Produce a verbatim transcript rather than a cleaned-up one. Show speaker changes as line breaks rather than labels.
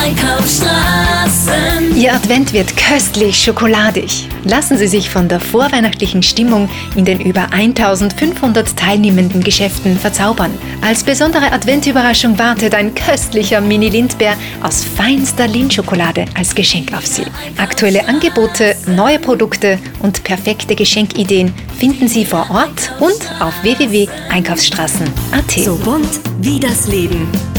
Einkaufsstraßen.
Ihr Advent wird köstlich schokoladig. Lassen Sie sich von der vorweihnachtlichen Stimmung in den über eintausendfünfhundert teilnehmenden Geschäften verzaubern. Als besondere Adventüberraschung wartet ein köstlicher Mini-Lindbär aus feinster Lindschokolade als Geschenk auf Sie. Aktuelle Angebote, neue Produkte und perfekte Geschenkideen finden Sie vor Ort und auf w w w punkt einkaufsstraßen punkt a t.
So bunt wie das Leben.